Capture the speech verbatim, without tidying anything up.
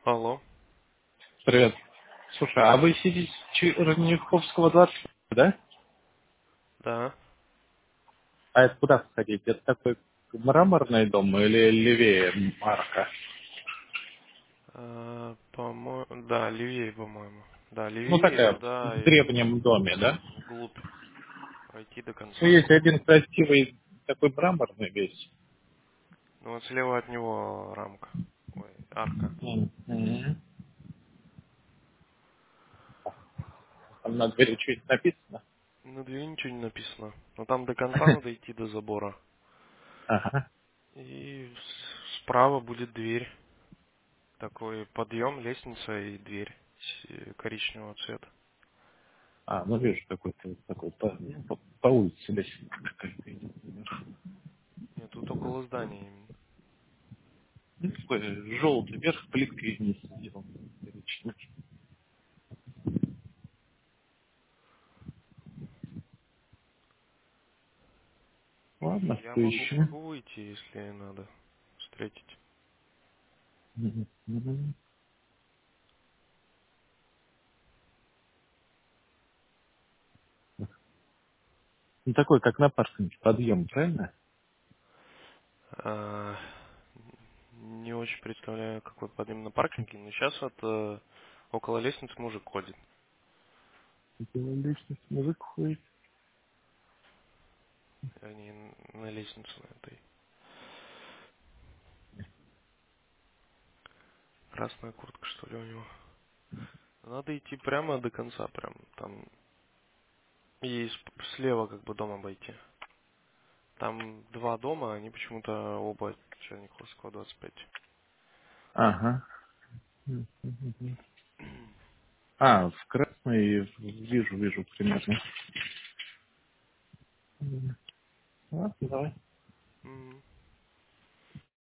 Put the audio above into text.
Алло, Привет. Слушай, а вы сидите Черняховского двадцать, да? да, А это куда сходить? Это такой мраморный дом или левее марка? э, по-моему, да, левее, по-моему. Да, Ну, левее такая, туда в и древнем доме, да? вглубь пройти до Ну, конца. есть один красивый такой мраморный весь. Ну вот слева от него рамка, ой, арка. Мгм. Там на двери что-нибудь написано? На двери ничего не написано. Но там до конца надо идти до забора. Ага. И с- справа будет дверь. Такой подъем, лестница и дверь с- коричневого цвета. А, ну вижу, какой-то вот такой по, ну, по, по улице лестница какая-то идет. Нет, тут около здания именно. Ну, такой желтый верх, плиткой вниз сделан. Коричневый. Ладно, Я могу, поищем. могу выйти, если надо встретить. Мгм. Мгм. Ну, такой, как на паркинге, подъем, правильно? А, Не очень представляю, какой подъем на паркинге, но сейчас вот э, около лестницы мужик ходит. Это лестница мужик ходит. Вернее, н- на лестнице на этой. Красная куртка, что ли, у него. Надо идти прямо до конца, прям там. И сп- слева как бы дом обойти. Там два дома, они почему-то оба Черниковского двадцать пять. Ага. М, м, м. А, в красный вижу, вижу примерно. М, Ладно, давай. М.